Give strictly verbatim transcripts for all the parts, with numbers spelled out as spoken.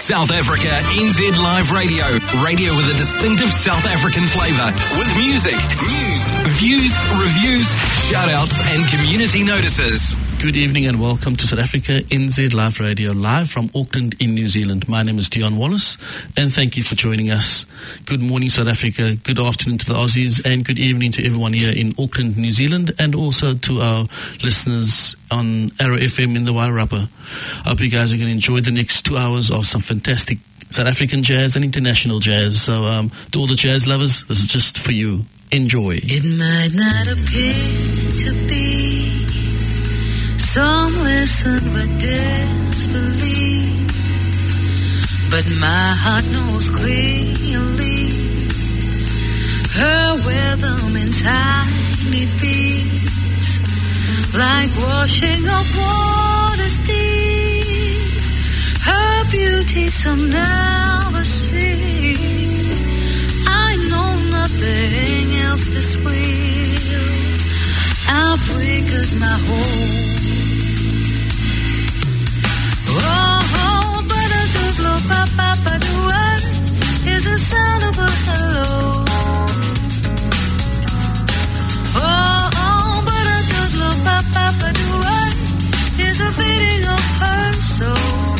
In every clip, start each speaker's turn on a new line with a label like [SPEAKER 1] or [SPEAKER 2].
[SPEAKER 1] South Africa N Z Live Radio. Radio with a distinctive South African flavour. With music, news, views, reviews, shout-outs and community notices.
[SPEAKER 2] Good evening and welcome to South Africa N Z Live Radio, live from Auckland in New Zealand. My name is Dion Wallace and thank you for joining us. Good morning South Africa, good afternoon to the Aussies and good evening to everyone here in Auckland, New Zealand, and also to our listeners on Arrow F M in the Wairarapa. I hope you guys are going to enjoy the next two hours of some fantastic South African jazz and international jazz. So um, to all the jazz lovers, this is just for you. Enjoy.
[SPEAKER 3] It might not appear to be. Some listen but disbelieve, but my heart knows clearly her rhythm in tiny beats, like washing up water's deep. Her beauty some never see. I know nothing else this real. Africa's my home. Oh, but a doodle papa padua is the sound of a hello. Oh, oh, but a doodle papa padua is a beating of her soul.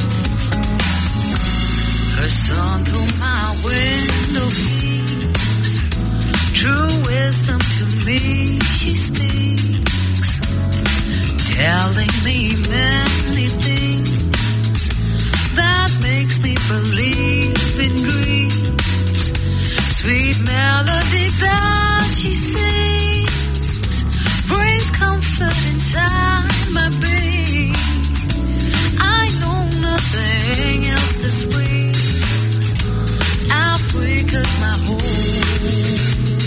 [SPEAKER 3] Her song through my window peeks, true wisdom to me she speaks, telling me many things that makes me believe in dreams. Sweet melody that she sings brings comfort inside my being. I know nothing else this sweet. Africa's my home.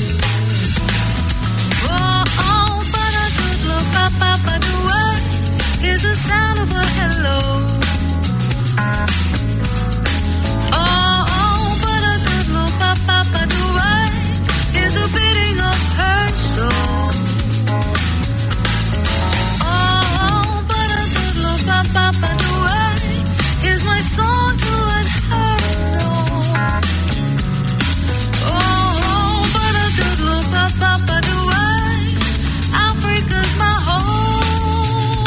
[SPEAKER 3] Oh, oh, but a doodle papa padua is the sound of a hello. Oh, oh, but a doodle papa padua is a beating of her soul. Oh, oh, but a doodle papa padua is my song to let her know. Oh, oh, but a doodle papa padua, Africa's my home.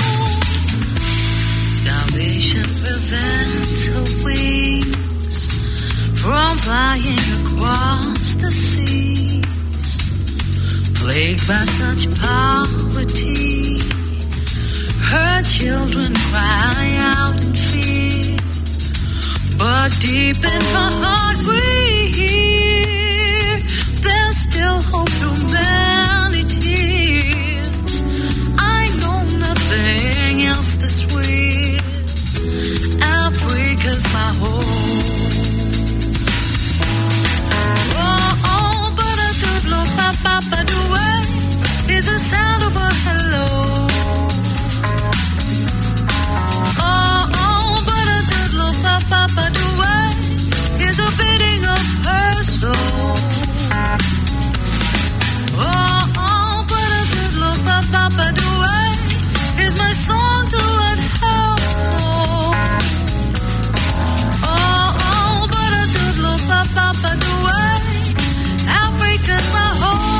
[SPEAKER 3] Starvation prevents her wings from flying across the seas, plagued by such poverty. Her children cry out in fear, but deep in her heart we hear there's still hope through many tears. I know nothing else this real. Africa's my home. Oh, oh, but a doodle papa padua is the sound of a hello. Oh, oh, but a doodle papa padua is a beating of her soul. Oh, oh, but a doodle papa padua is my song to let her know. Oh, oh, but a doodle papa padua, Africa's my home.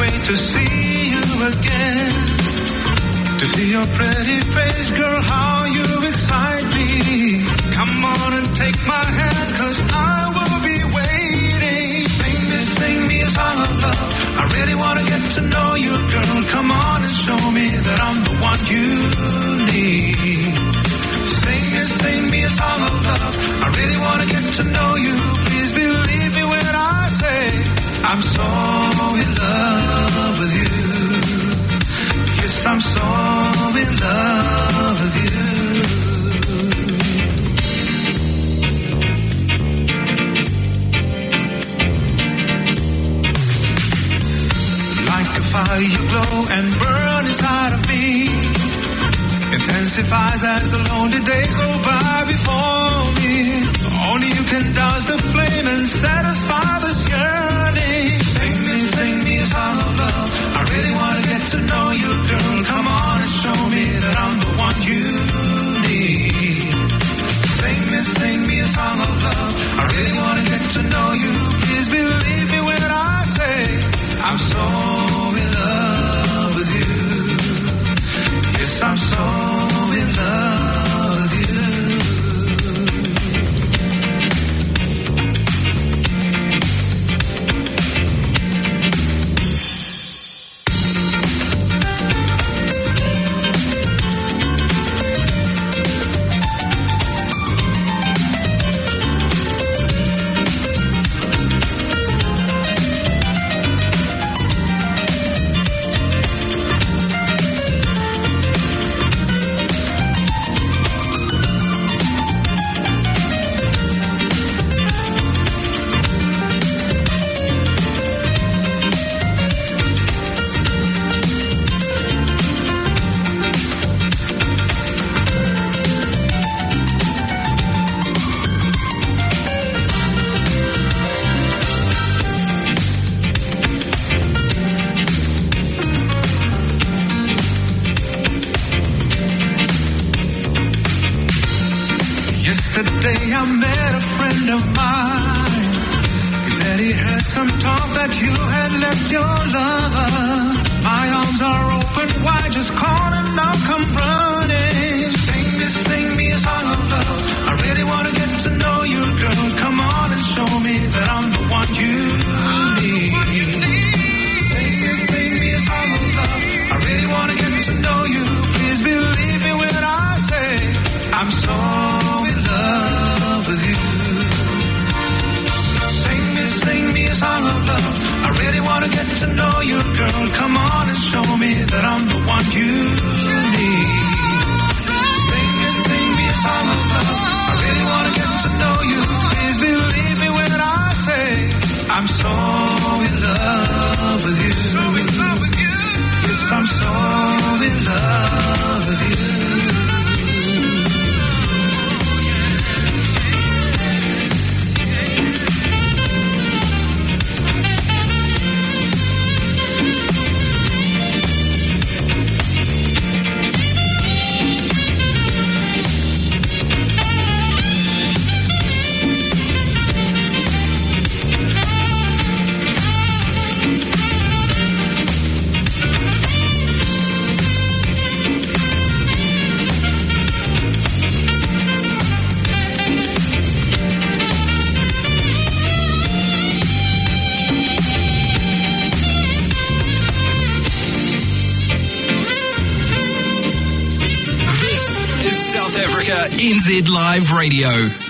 [SPEAKER 4] wait to see you again. To see your pretty face, girl, how you excite me. Come on and take my hand, cause I will be waiting. Sing me, sing me a song of love. I really wanna get to know you, girl. Come on and show me that I'm the one you need. Sing me, sing me a song of love. I really wanna get to know you. Please believe me when I say I'm so in love with you. Yes, I'm so in love with you. Like a fire you glow and burn inside of me. Intensifies as the lonely days go by before me. Only you can douse the flame and satisfy this yearning. Sing me, sing me a song of love. I really want to get to know you, girl. Come on and show me that I'm the one you need. Sing me, sing me a song of love. I really want to get to know you. Please believe me when I say I'm so in love with you. Yes, I'm so in love with you. Yesterday I met a friend of mine. He said he heard some talk that you had left your lover. My arms are open wide, just call and I'll come running. Sing me, sing me a song of love. I really want to get to know you, girl. Come on and show me that I'm the one you need. Sing me, sing me a song of love. I really want to get to know you. Please believe me when I say I'm so in love with you. Sing me, sing me a song of love. I really want to get to know you, girl. Come on and show me that I'm the one you need. Sing me, sing me a song of love. I really want to get to know you. Please believe me when I say I'm so in love with you. So in love with you. Yes, I'm so in love with you.
[SPEAKER 1] N Z Live Radio.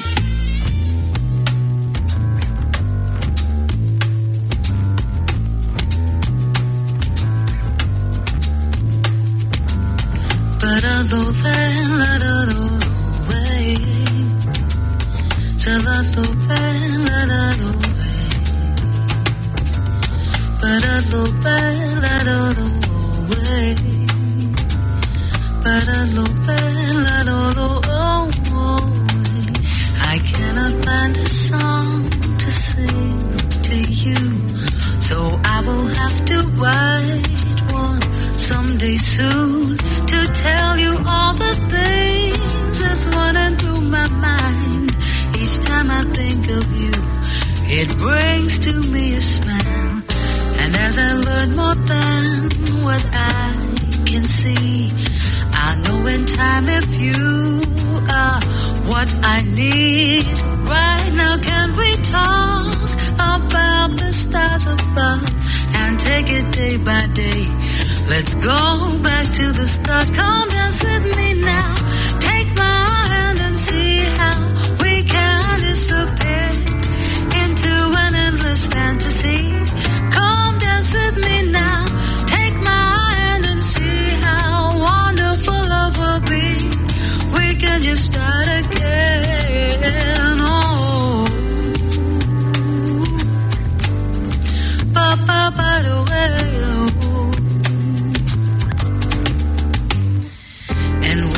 [SPEAKER 3] I cannot find a song to sing to you, so I will have to write one someday soon to tell you all the things that's running through my mind. Each time I think of you, it brings to me a smile, and as I learn more than what I can see. I know in time if you are what I need. Right now, can we talk about the stars above and take it day by day? Let's go back to the start. Come dance with me now. Take my hand and see how we can disappear into an endless fantasy. Come dance with me now. Take my hand and see how wonderful love will be. We can just start again. Oh, ba ba ba the way. And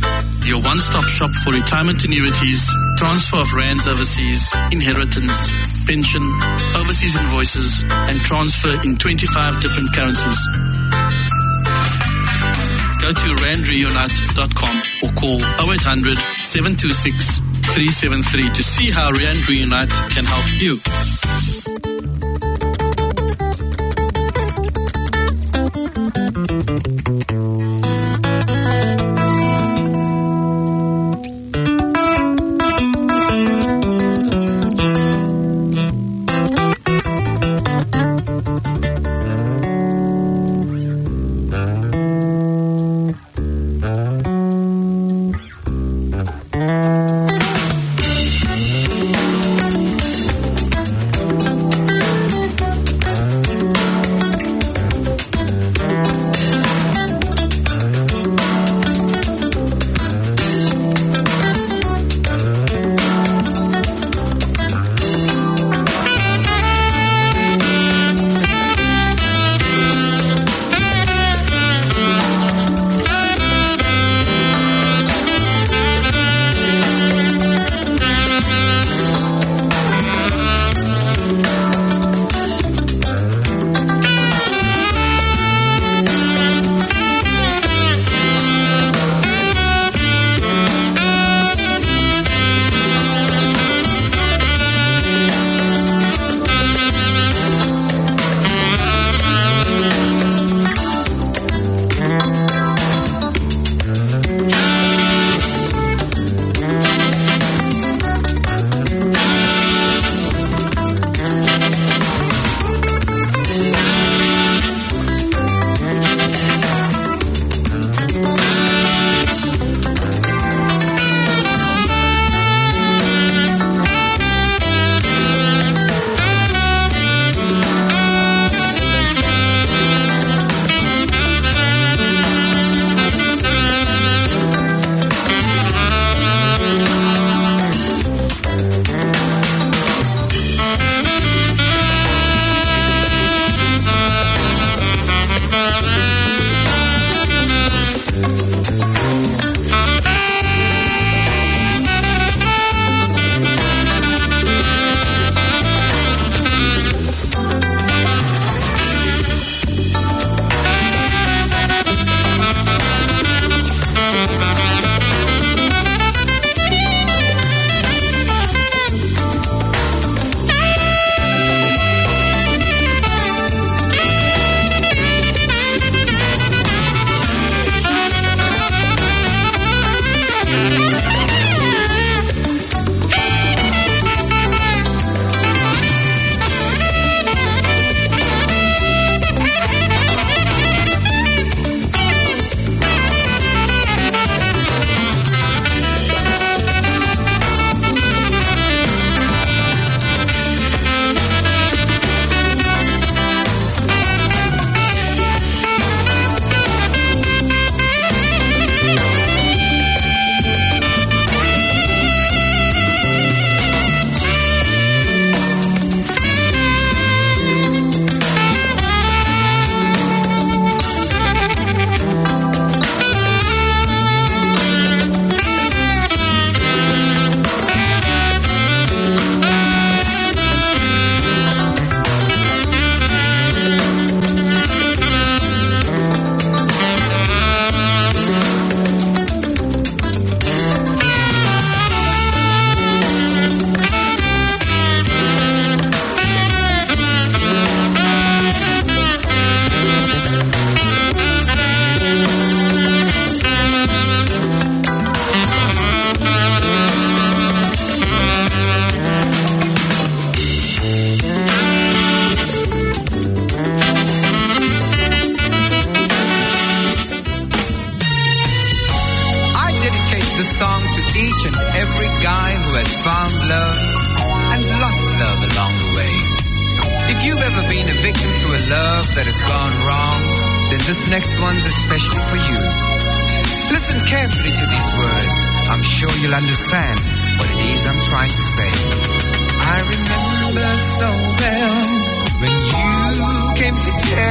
[SPEAKER 2] your one-stop shop for retirement annuities, transfer of rands overseas, inheritance, pension, overseas invoices, and transfer in twenty-five different currencies. Go to rand reunite dot com or call oh eight hundred, seven two six, three seven three to see how Rand Reunite can help you.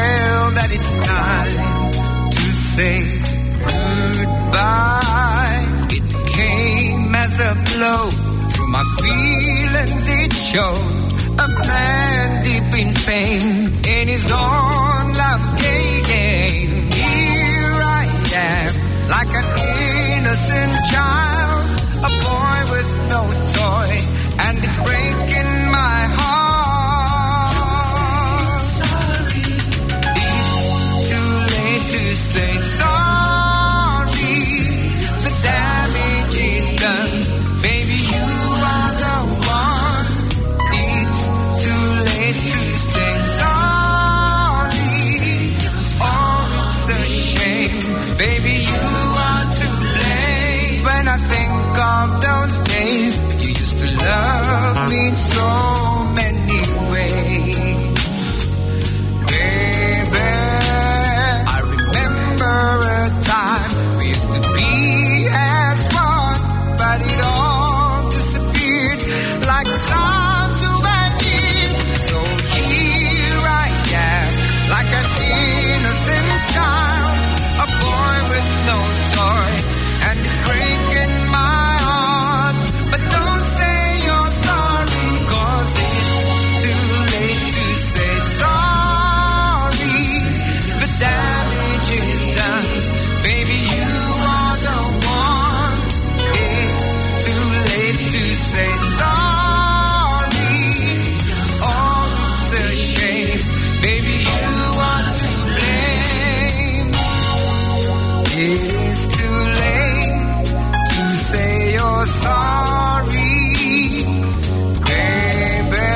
[SPEAKER 5] Say goodbye. flow through my feelings. It showed a man deep in pain in his own love game. Here I am, like an innocent child, a boy with no toy, and it's breaking my heart. Sorry. It's too late to say sorry. The damage is done. Baby, you are the one. It's too late to say sorry. Oh, it's a shame. Baby, you are to blame. When I think of those days, you used to love me in so many ways. Baby, I remember a time we used to be as one, but it all disappeared like the sun to an end. So here I am, like an innocent child, a boy with no toy, and it's breaking my heart. But don't say you're sorry, 'cause it's too late to say sorry. The damage is done. Baby, you are the one. It's too late to say sorry. Oh, it's a shame. Baby, you are to blame. It is too late to say you're sorry, baby.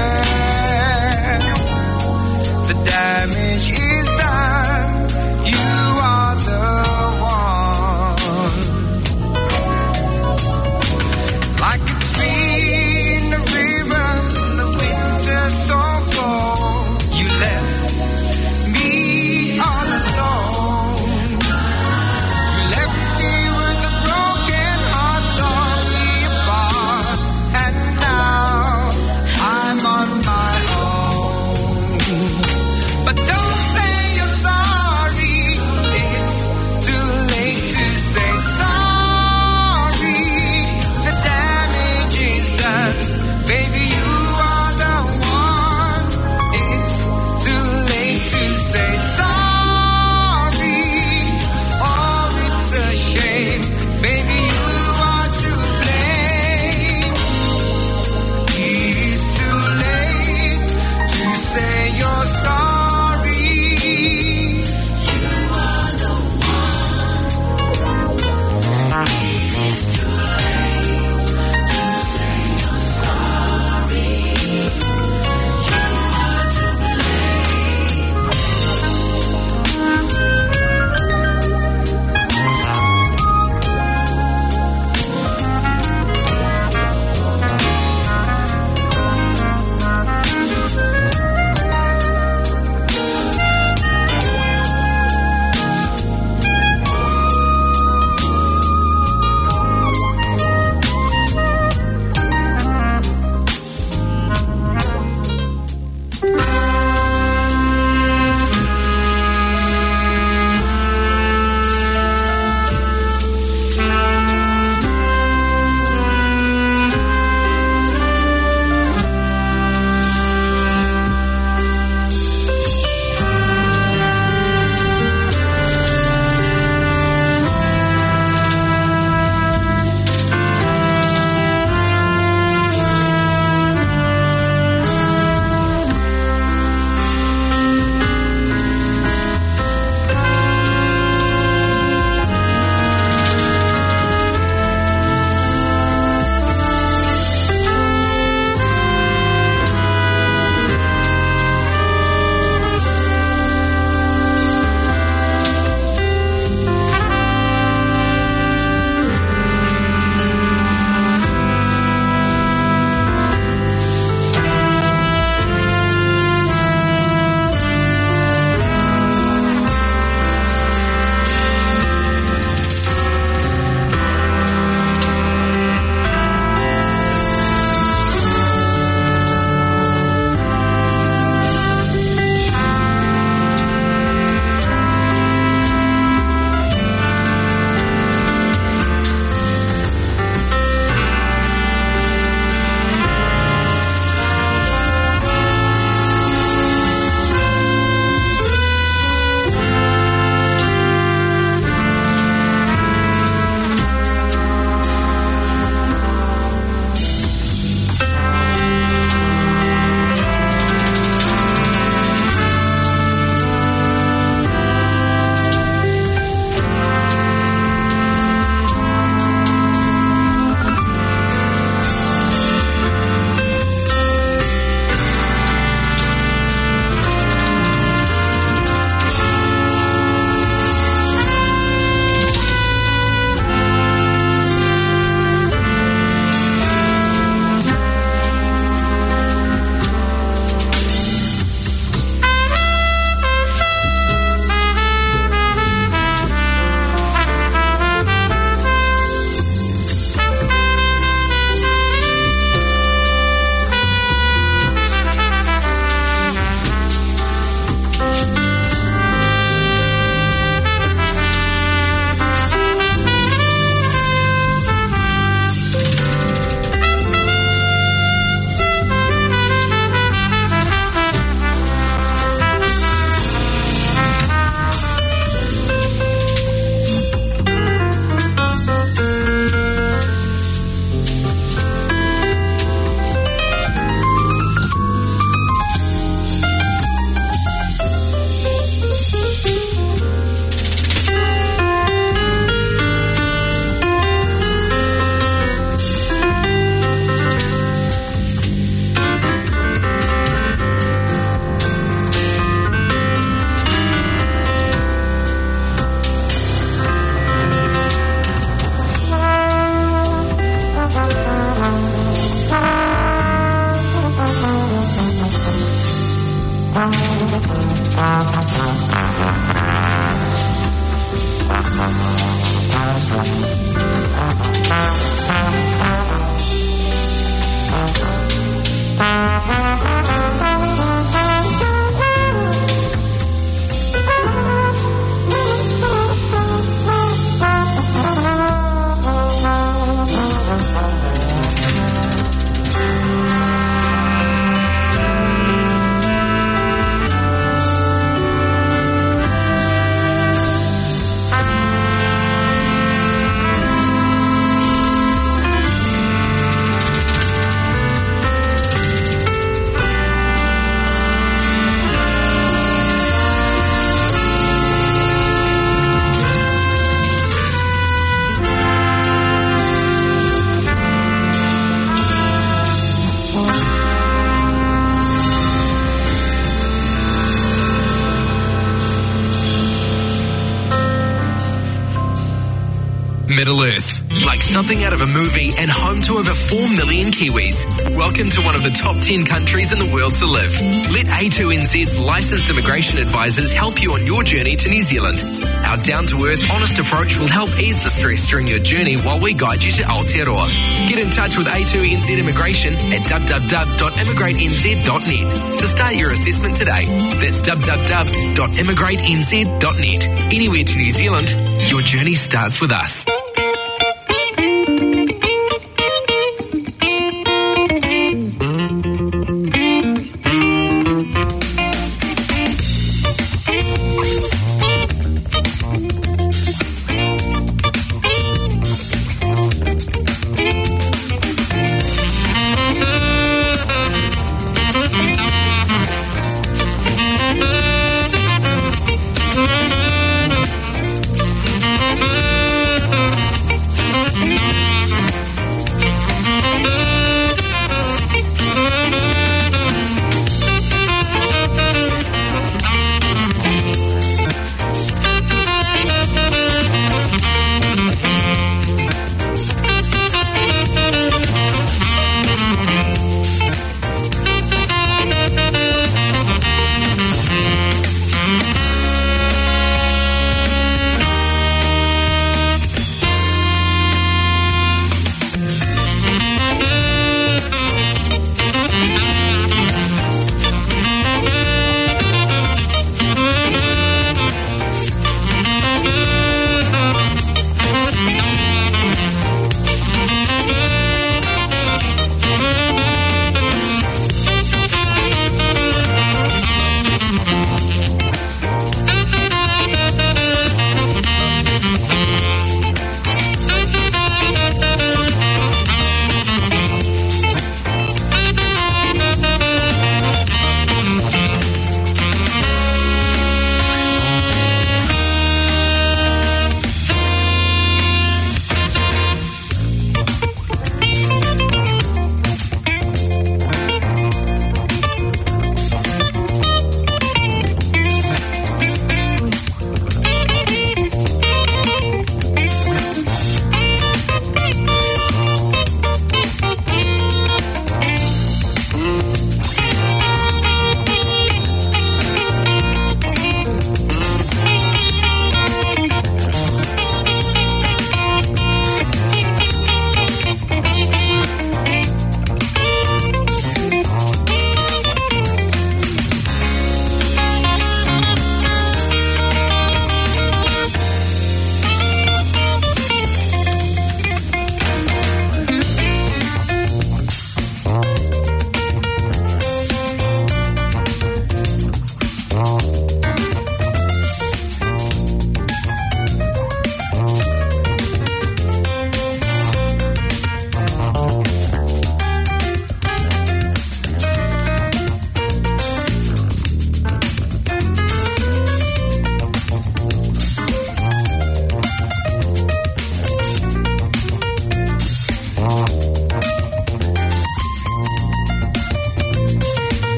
[SPEAKER 5] The damage is done. You are the one. Like a tree in the river, the winter so cold. You left me all alone. You
[SPEAKER 1] Middle Earth. Like something out of a movie and home to over four million Kiwis. Welcome to one of the top ten countries in the world to live. Let A two N Z's licensed immigration advisors help you on your journey to New Zealand. Our down-to-earth, honest approach will help ease the stress during your journey while we guide you to Aotearoa. Get in touch with A two N Z Immigration at w w w dot immigrate n z dot net to start your assessment today. That's w w w dot immigrate n z dot net. Anywhere to New Zealand, your journey starts with us.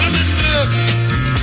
[SPEAKER 6] Johannesburg.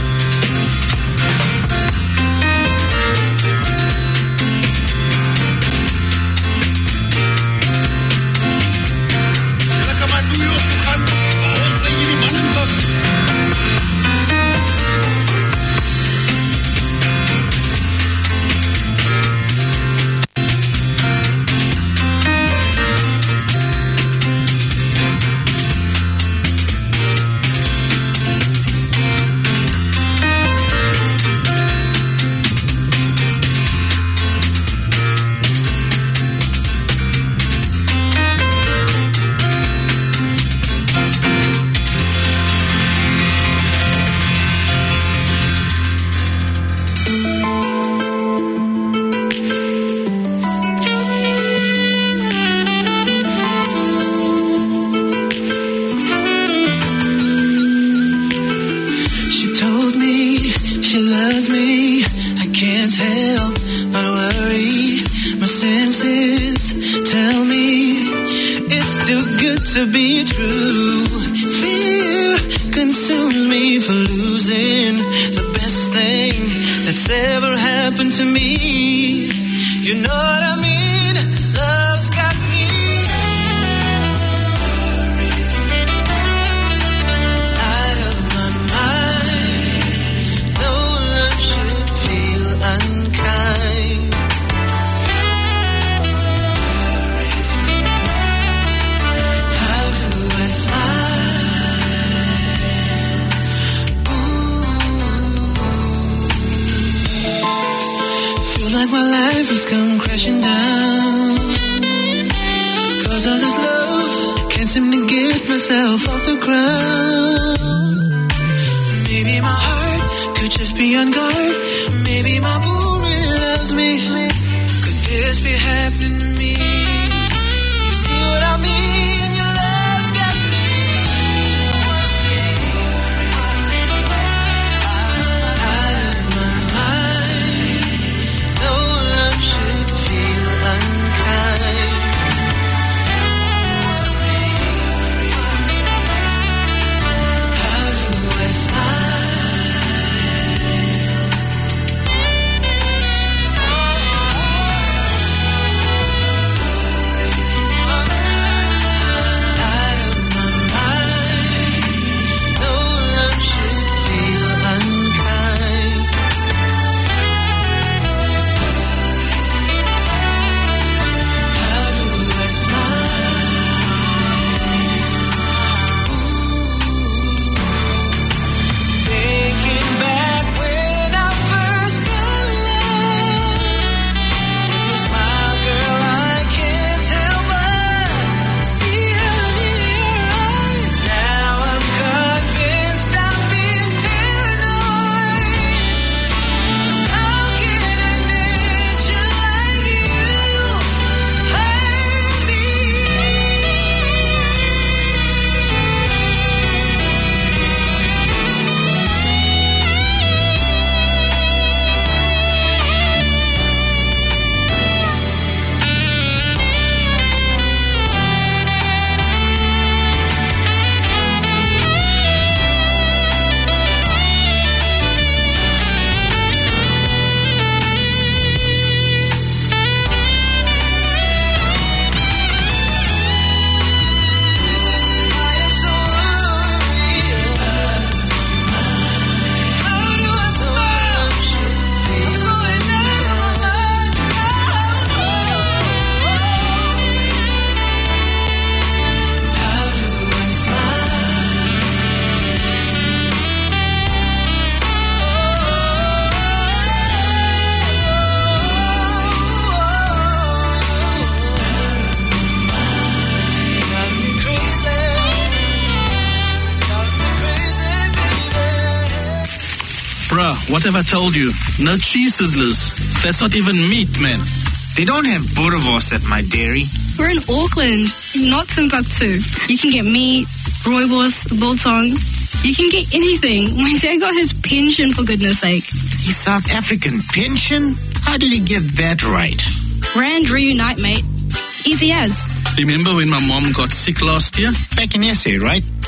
[SPEAKER 2] What have I told you? No cheese sizzlers. That's not even meat, man.
[SPEAKER 7] They don't have boerewors at my dairy.
[SPEAKER 8] We're in Auckland, not Timbuktu. You can get meat, rooibos, biltong. You can get anything. My dad got his pension, for goodness sake.
[SPEAKER 7] His South African pension? How did he get that right?
[SPEAKER 8] Rand reunite, mate. Easy as.
[SPEAKER 2] Remember when my mom got sick last year?
[SPEAKER 7] Back in S A, right?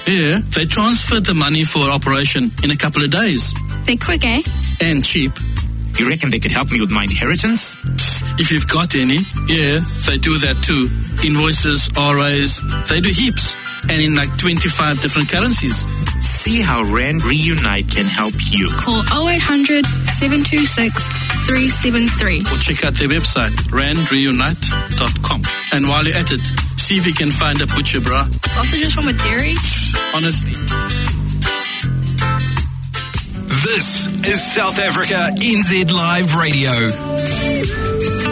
[SPEAKER 2] Yeah, they transferred the money for operation in a couple of days.
[SPEAKER 8] They're quick, eh?
[SPEAKER 2] And cheap.
[SPEAKER 7] You reckon they could help me with my inheritance?
[SPEAKER 2] If you've got any, yeah, they do that too. Invoices, R As, they do heaps. And in like twenty-five different currencies.
[SPEAKER 7] See how Rand Reunite can help you.
[SPEAKER 8] Call oh eight hundred, seven two six, three seven three.
[SPEAKER 2] Or check out their website, rand reunite dot com. And while you're at it, see if you can find a butcher, brah.
[SPEAKER 8] Sausages from a dairy?
[SPEAKER 2] Honestly.
[SPEAKER 1] This is South Africa N Z Live Radio.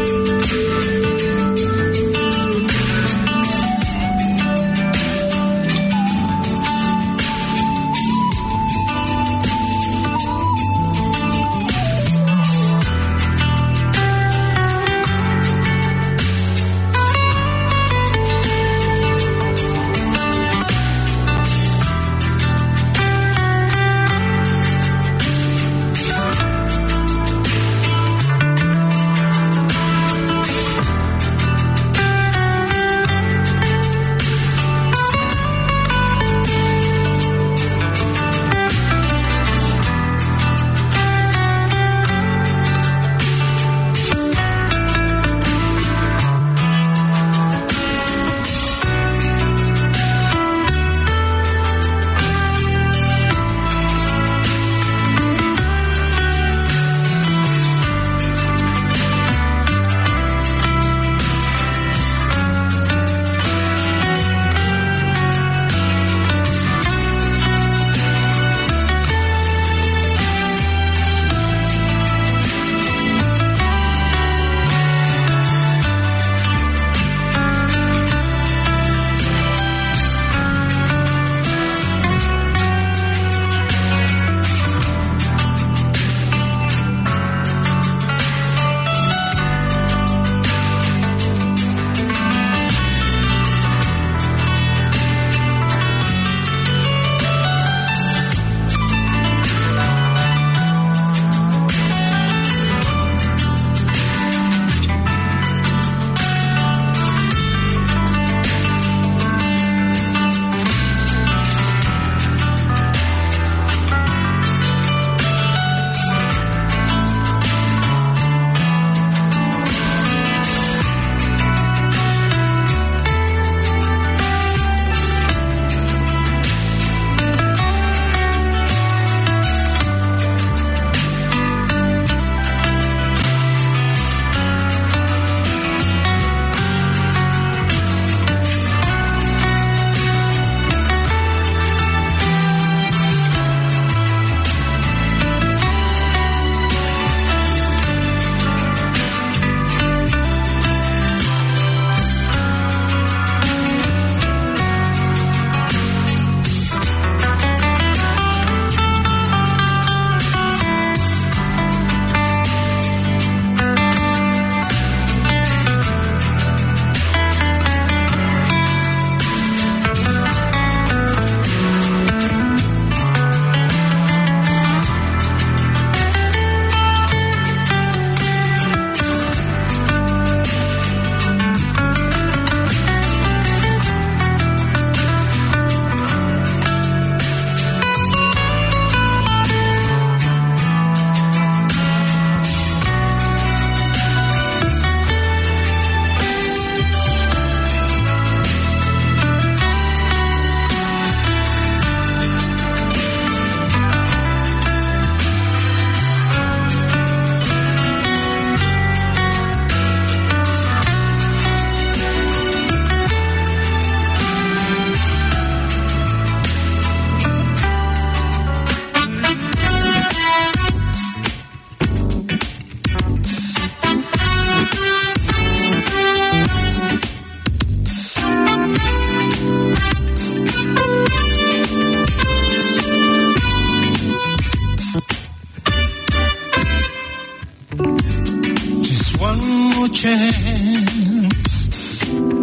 [SPEAKER 4] chance.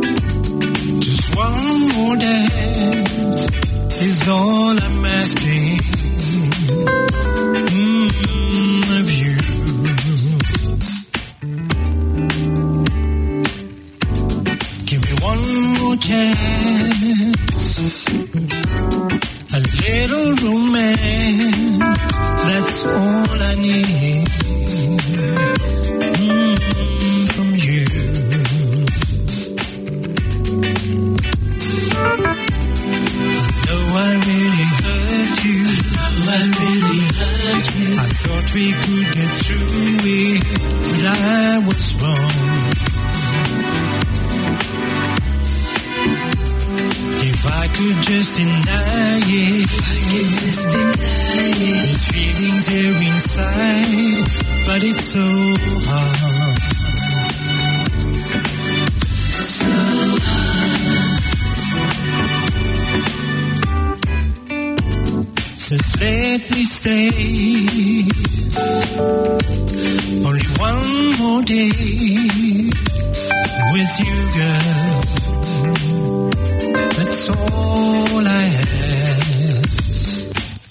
[SPEAKER 4] Just one more dance is all I'm asking mm, of you. Give me one more chance.
[SPEAKER 3] without you.
[SPEAKER 4] I thought we could get through it, but I was wrong. If I could just deny it,
[SPEAKER 3] if I could just deny it.
[SPEAKER 4] There's feelings here inside, but it's so hard.
[SPEAKER 3] So hard.
[SPEAKER 4] Just let me stay. Only one more day with you, girl. That's all I ask.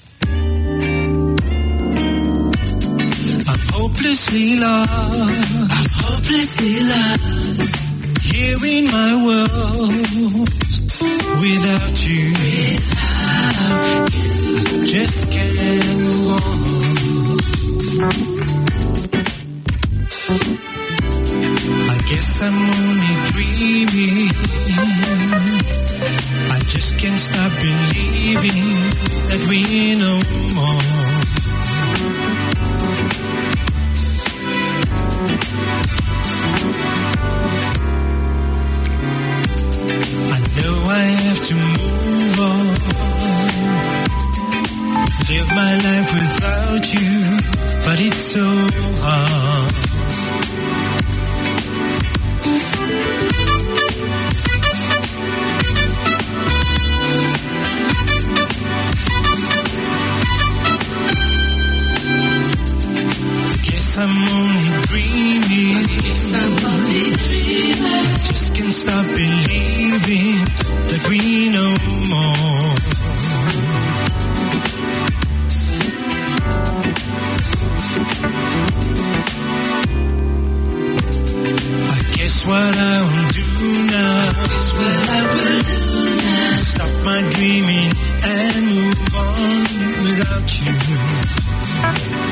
[SPEAKER 4] I'm hopelessly lost.
[SPEAKER 3] I'm hopelessly lost.
[SPEAKER 4] Here in my world, without you,
[SPEAKER 3] without you,
[SPEAKER 4] I just can't move on. I guess I'm only dreaming. I just can't stop believing that we're no more. I know I have to move on, live my life without you, but it's so hard. I'm only dreaming.
[SPEAKER 3] I guess I'm only dreaming.
[SPEAKER 4] I just can't stop believing that we no more. I guess what I'll do now.
[SPEAKER 3] Guess what I will do now.
[SPEAKER 4] Stop my dreaming and move on without you.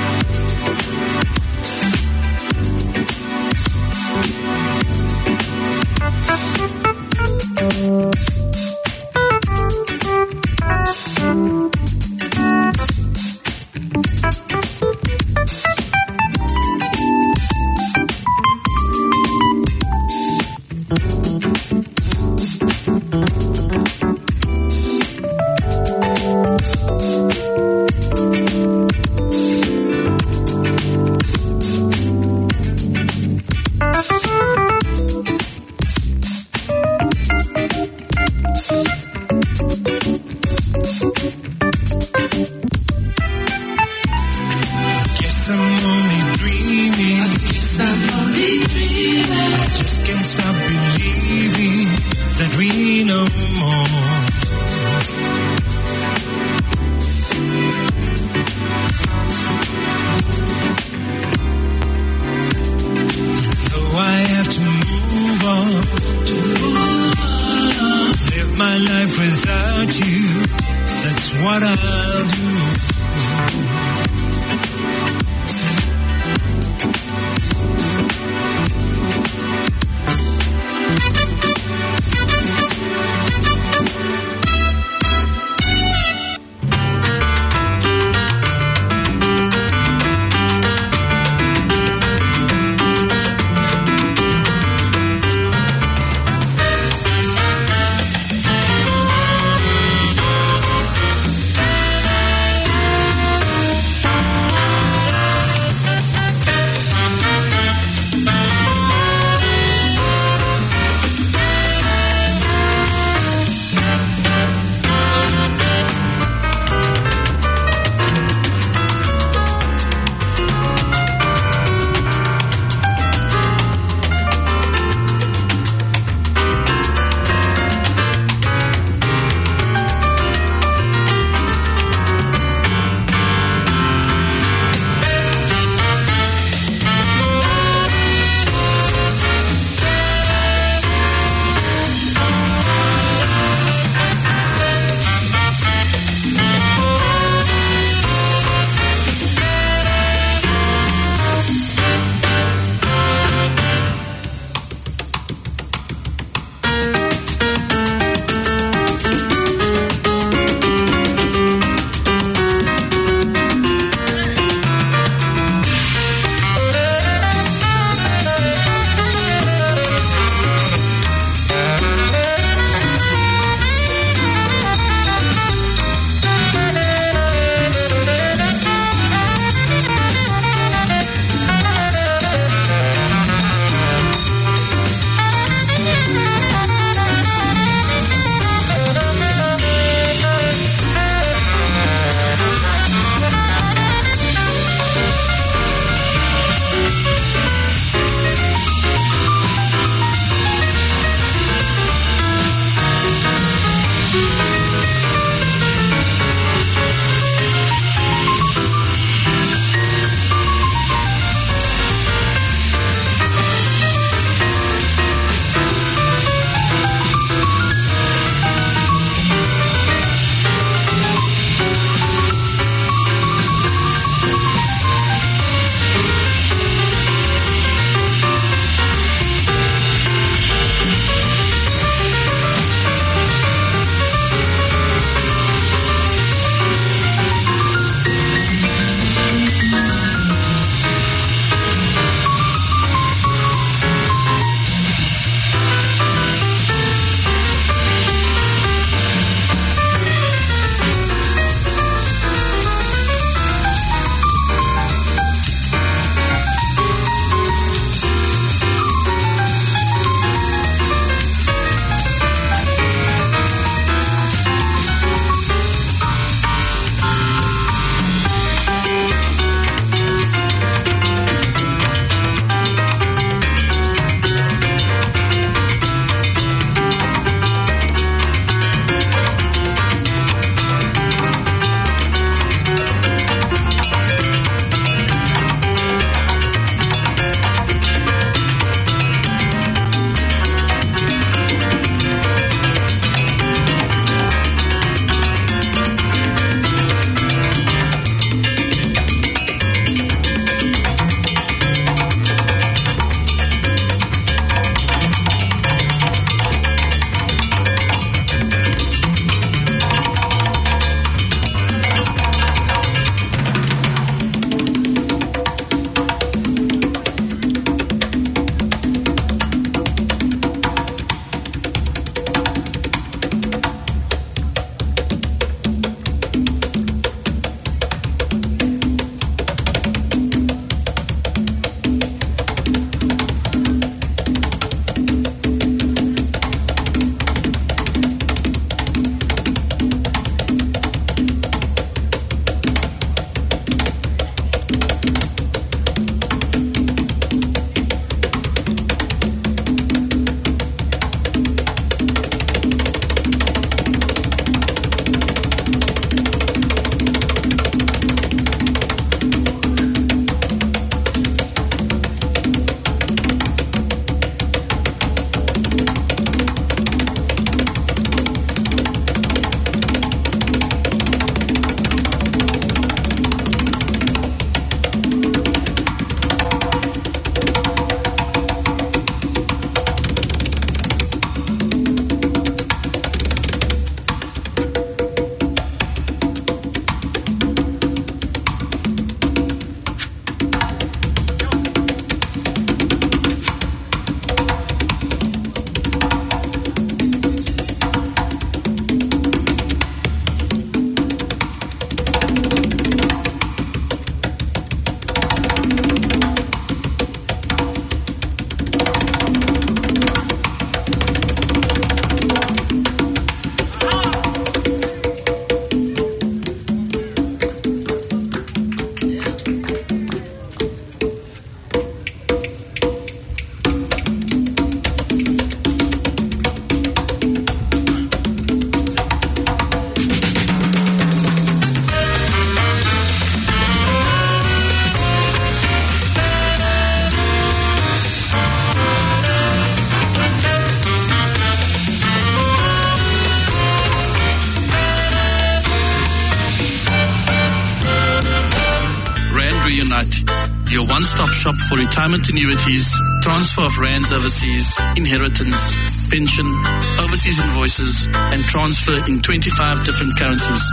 [SPEAKER 2] your one-stop shop for retirement annuities, transfer of rands overseas, inheritance, pension, overseas invoices, and transfer in twenty-five different currencies.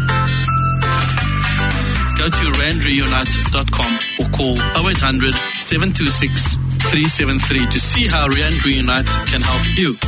[SPEAKER 2] Go to rand reunite dot com or call oh eight hundred, seven two six, three seven three to see how Rand Reunite can help you.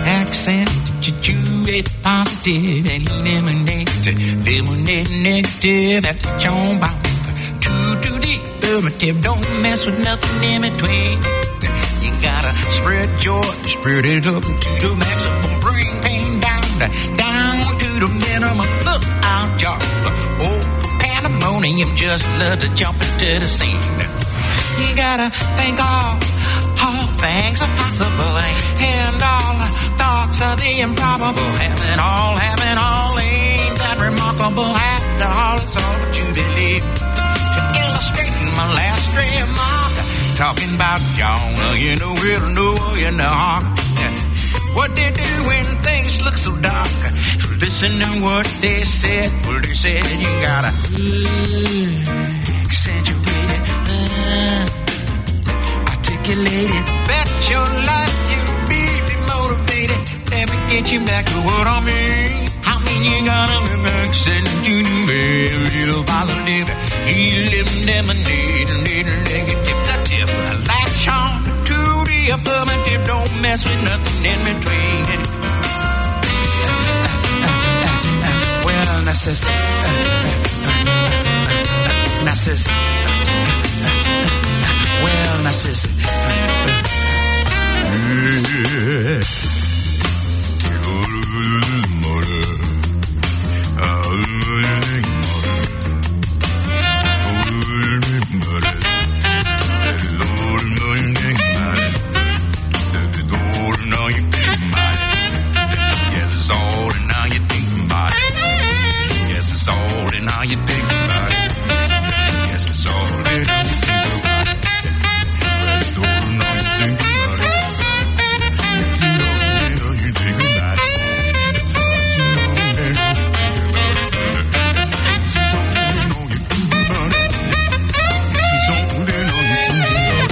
[SPEAKER 7] accent. Chew it positive and eliminate eliminate negative. That's your bound. True to the affirmative, don't mess with nothing in between. You gotta spread joy, spread it up to the maximum. Bring pain down, down to the minimum. Look out, y'all. Oh, pandemonium just love to jump into the scene. You gotta think all, all things are possible, and all thoughts are the improbable. Having all, having all ain't that remarkable. After all, it's all what you believe. To illustrate my last remark, talking about y'all, you know, we'll know in the heart. What they do when things look so dark. Listen to what they said. Well, they said you gotta uh, accentuate it, uh, articulate it. Bet your life you'll be motivated. Let me get you back to what I mean. I mean you gotta accentuate it, real positive. Eliminate negative. The tip, latch on to the affirmative. Don't mess with nothing in between. Well, Narcissus, Narcissus, well, Narcissus. You think about it. Yes, it's all in how you think about it. Well, it's all in how you think about it. You know, you know, you think about it. You know, you know, you think about it. It's all in how you think about it. It's all in how you think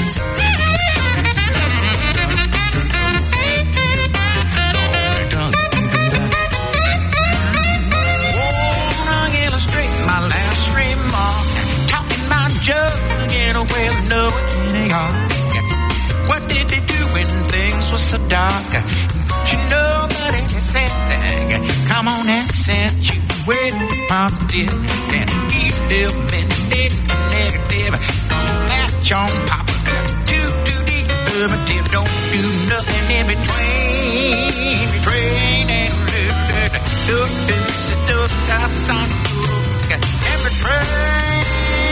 [SPEAKER 7] my last remark, talking about just get away with no anyhow. What did they do when things were so dark? You know that it's accenting. Come on, accentuate the positive and eliminate the negative. Don't latch on, pop it to to the affirmative. Don't do nothing in between. Between and do do do do do do. Every train.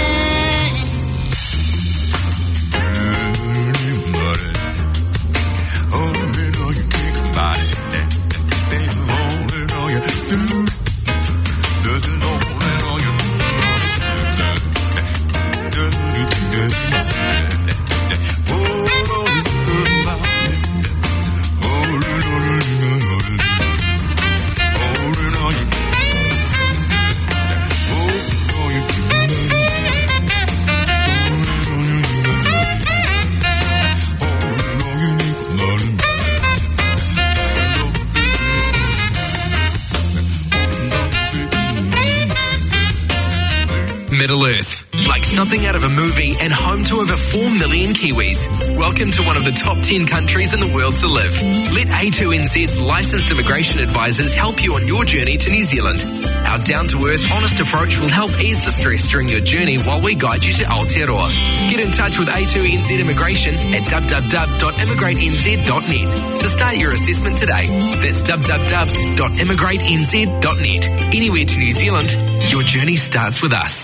[SPEAKER 7] Oh, you know you think about it. Baby, oh, you know you do. Does it all in all you
[SPEAKER 1] Middle Earth, like something out of a movie and home to over four million Kiwis. Welcome to one of the top ten countries in the world to live. Let A two N Z's licensed immigration advisors help you on your journey to New Zealand. Our down-to-earth, honest approach will help ease the stress during your journey while we guide you to Aotearoa. Get in touch with A two N Z Immigration at w w w dot immigrate n z dot net to start your assessment today. That's w w w dot immigrate n z dot net. Anywhere to New Zealand, your journey starts with us.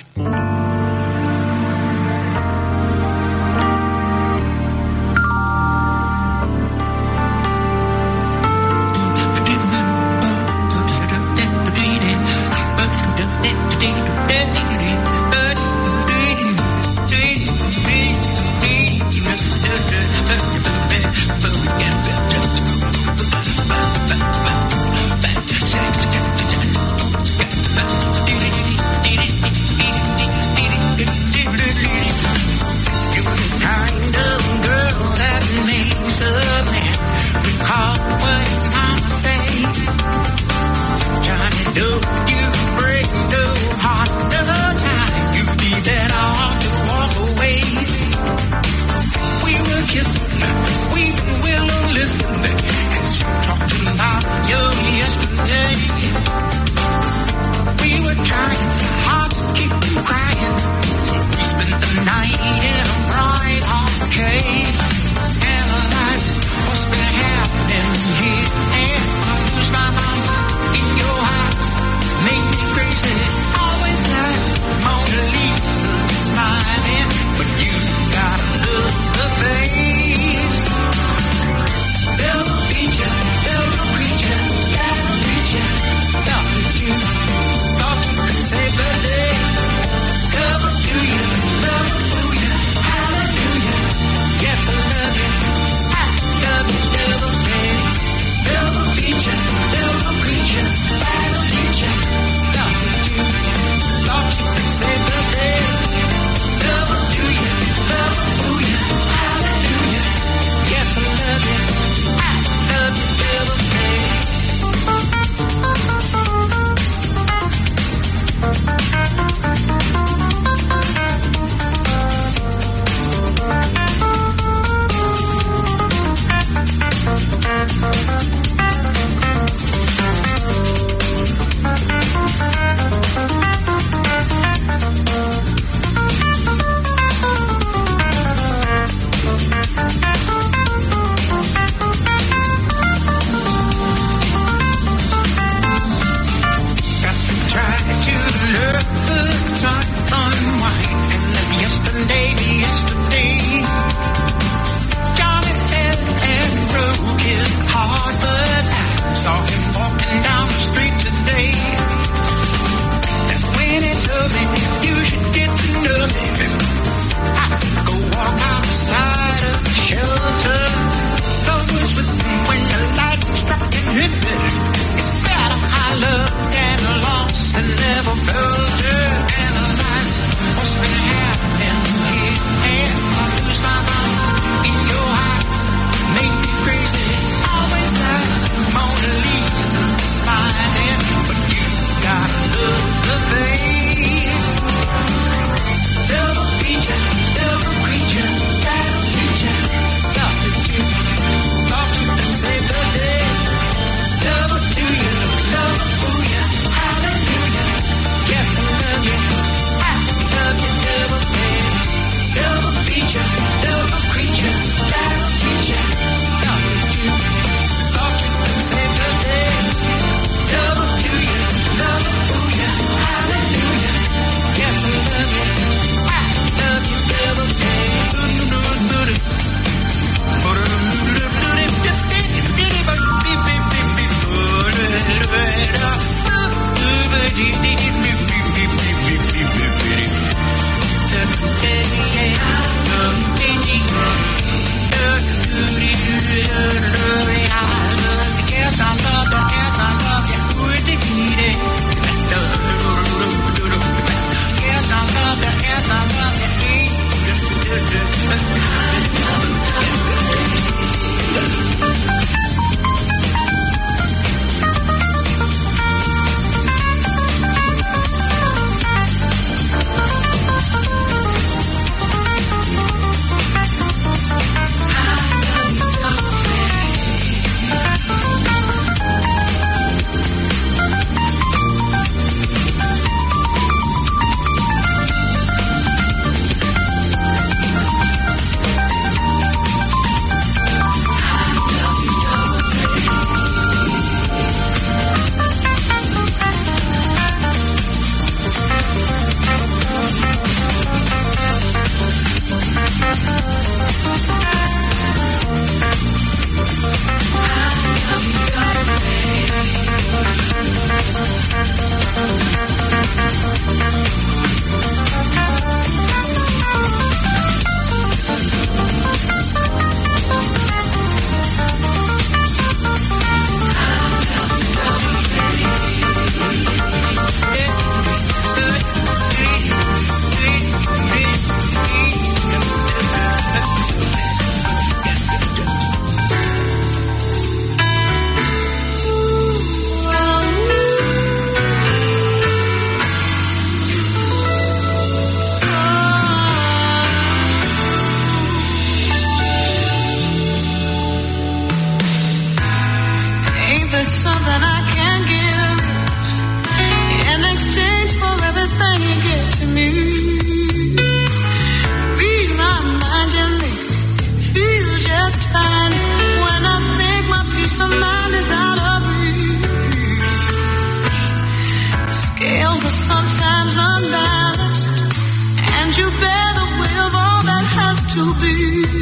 [SPEAKER 3] to be.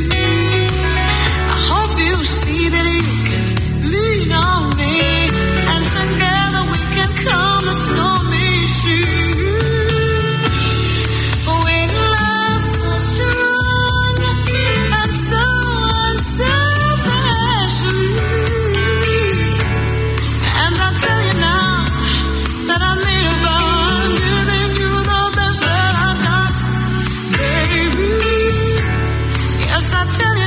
[SPEAKER 3] I hope you see that you can lean on me, and together we can calm the stormy seas. When love's so strong and so unselfishly, and I tell you now that I made a vow, I'm giving you the best that I've got, baby. Yes, I tell you.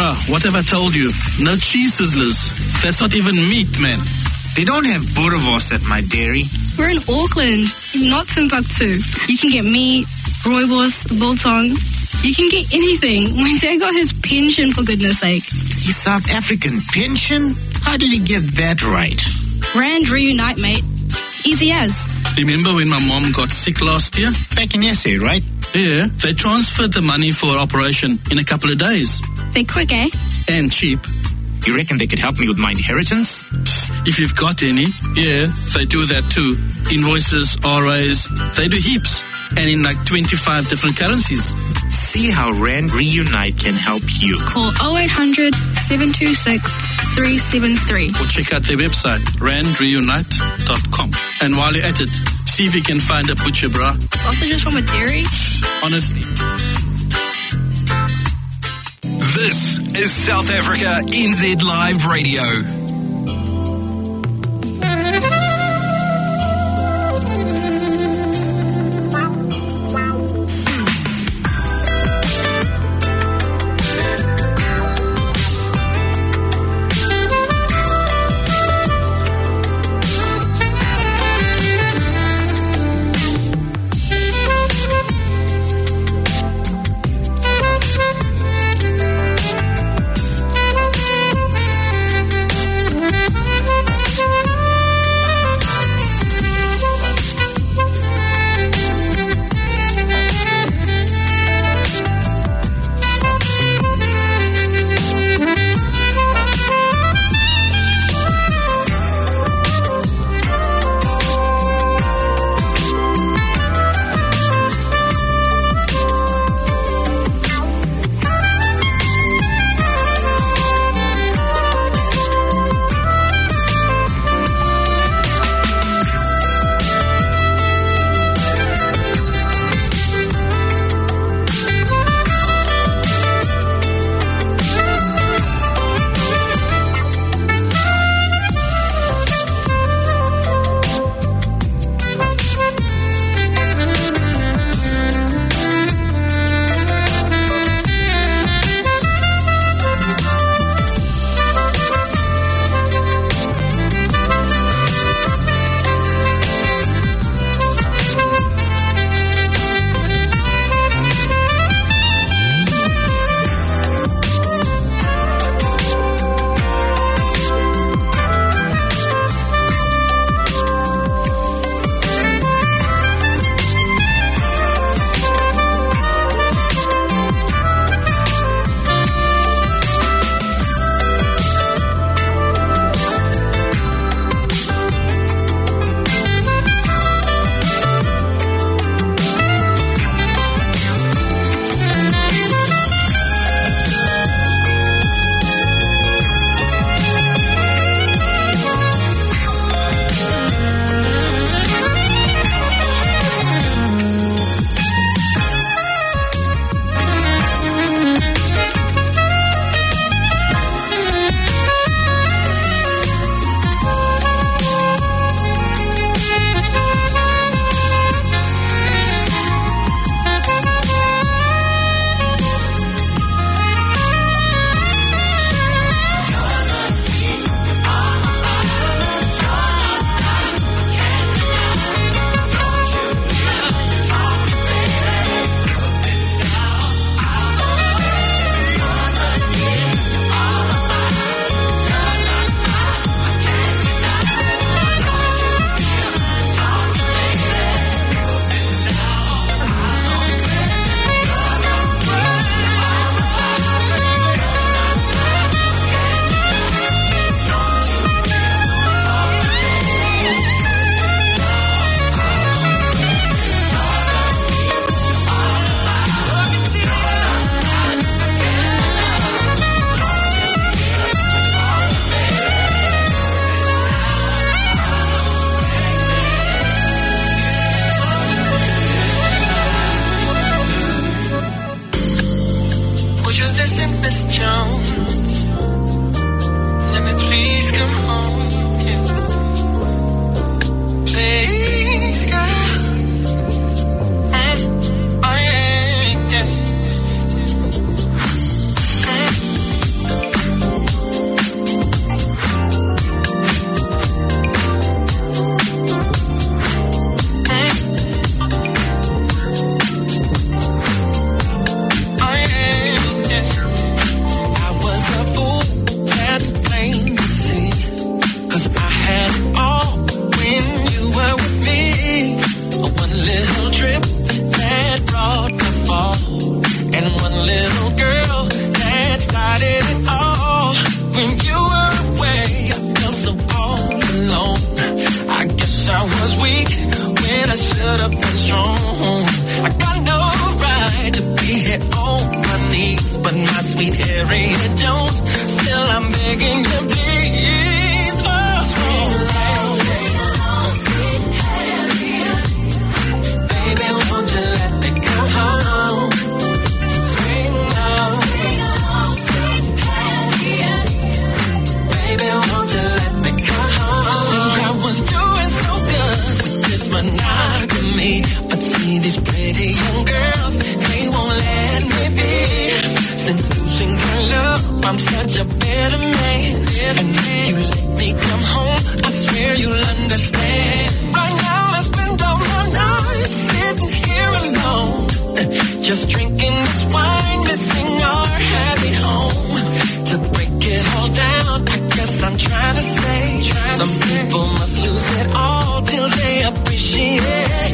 [SPEAKER 2] Bruh, what have I told you? No cheese sizzlers. That's not even meat, man.
[SPEAKER 7] They don't have boerewors at my dairy.
[SPEAKER 8] We're in Auckland, not Timbuktu. You can get meat, rooibos, biltong. You can get anything. My dad got his pension, for goodness sake.
[SPEAKER 7] His South African pension? How did he get that right?
[SPEAKER 8] Rand reunite, mate. Easy as.
[SPEAKER 2] Remember when my mom got sick last year?
[SPEAKER 7] Back in S A, right?
[SPEAKER 2] Yeah, they transferred the money for her operation in a couple of days.
[SPEAKER 8] They quick, eh?
[SPEAKER 2] And cheap.
[SPEAKER 7] You reckon they could help me with my inheritance?
[SPEAKER 2] If you've got any, yeah, they do that too. Invoices, R As, they do heaps. And in like twenty-five different currencies.
[SPEAKER 7] See how Rand Reunite can help you.
[SPEAKER 8] Call oh eight hundred, seven two six, three seven three.
[SPEAKER 2] Or check out their website, rand reunite dot com. And while you're at it, see if you can find a butcher, bruh.
[SPEAKER 8] Sausages from a dairy?
[SPEAKER 2] Honestly.
[SPEAKER 1] This is South Africa N Z Live Radio.
[SPEAKER 7] begging you, please. Oh, sweet Harriet, baby, won't you let me come home? Swing low, sweet Harriet, baby, won't you let me come home? See, I was doing so good with this monogamy, but see these pretty young girls, they won't let me be. Since losing your love, I'm such a better man. And if you let me come home, I swear you'll understand. Right now I spend all my nights sitting here alone, just drinking this wine, missing our happy home. To break it all down, I guess I'm trying to say, some people must lose it all till they appreciate it.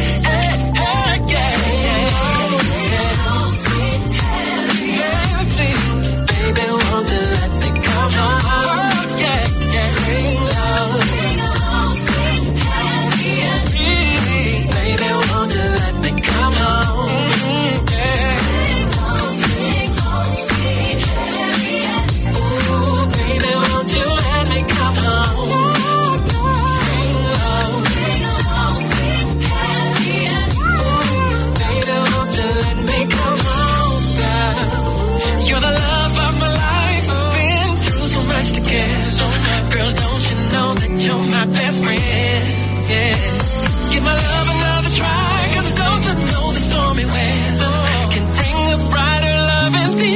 [SPEAKER 7] Baby, won't you let me come home? Yeah, yeah. Swing low, sweet Harriet. Baby, won't you let me come home? Yeah. Swing low, sweet Harriet. Ooh, baby, won't you let me come home? Swing low, sweet Harriet. Ooh, baby, won't you let me come home, girl? You're the love of my life. I've been through so much together. Girl, don't you know that you're my best friend? Yeah. Give my love another try, cause don't you know the stormy weather can bring a brighter love in the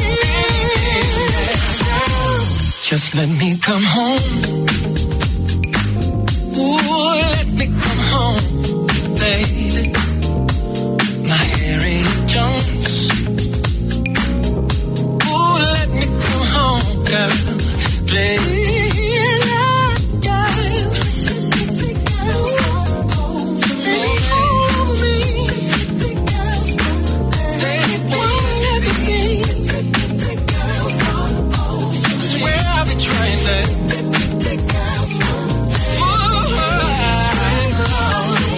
[SPEAKER 7] end. Just let me come home. Ooh, let me come home, baby. My Harriet Jones. Let me come home, girl, please. Swear I'll be trying, baby.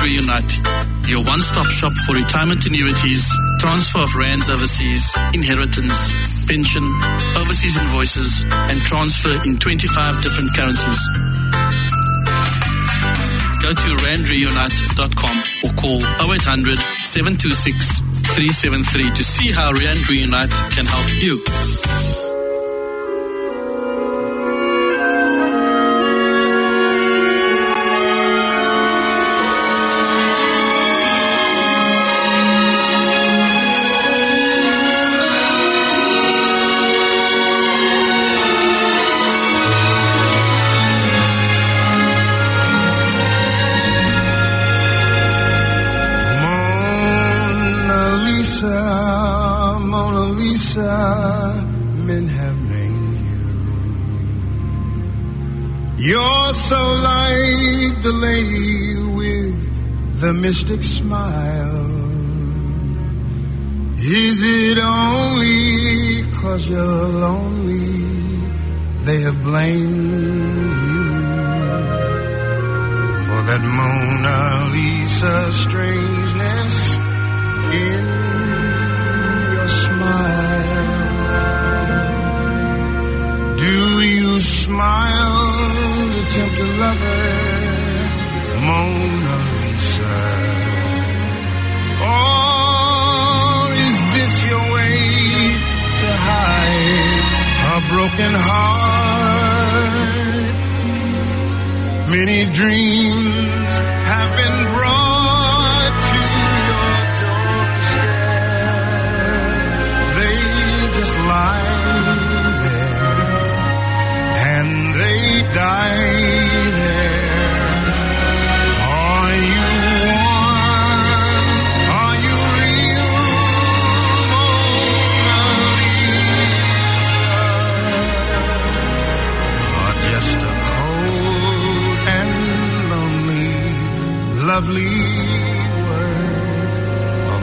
[SPEAKER 2] Reunite, your one-stop shop for retirement annuities, transfer of rands overseas, inheritance, pension, overseas invoices, and transfer in twenty-five different currencies. Go to rand reunite dot com or call oh eight hundred, seven two six, three seven three to see how Rand Reunite can help you.
[SPEAKER 6] The mystic smile. Is it only 'cause you're lonely they have blamed you for that Mona Lisa strangeness in your smile? Do you smile to tempt a lover, Mona Lisa? Or is this your way to hide a broken heart? Many dreams have been brought to your doorstep. They just lie there and they die there. Lovely work of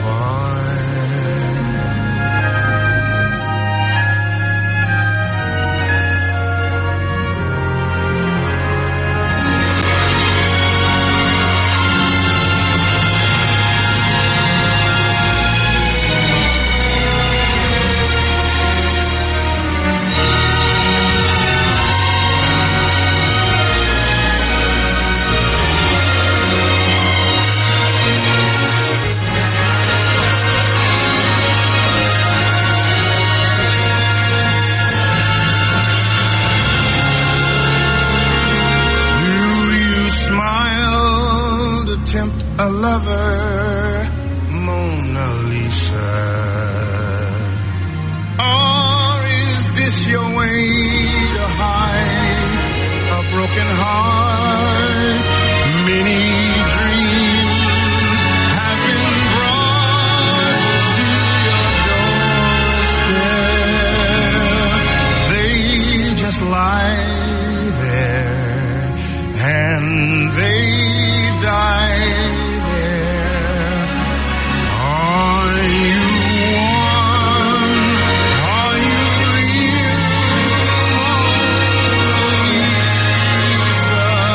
[SPEAKER 6] a lover, Mona Lisa? Or is this your way to hide a broken heart? Many dreams have been brought to your doorstep. They just lie there and they die. Lisa.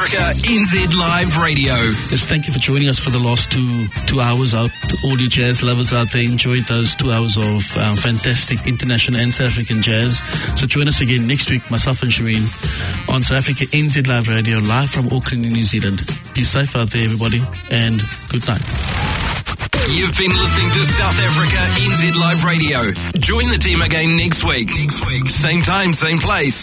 [SPEAKER 1] Africa N Z Live Radio.
[SPEAKER 2] Yes, thank you for joining us for the last two two hours. Out, all you jazz lovers out there enjoyed those two hours of um, fantastic international and South African jazz. So join us again next week, myself and Shireen, on South Africa N Z Live Radio, live from Auckland in New Zealand. Be safe out there, everybody, and good night.
[SPEAKER 1] You've been listening to South Africa N Z Live Radio. Join the team again next week. Next week. Same time, same place.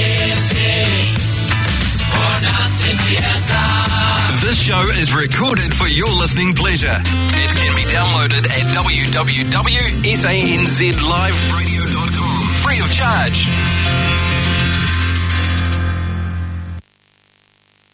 [SPEAKER 1] This show is recorded for your listening pleasure. It can be downloaded at w w w dot sanzlive radio dot com free of charge.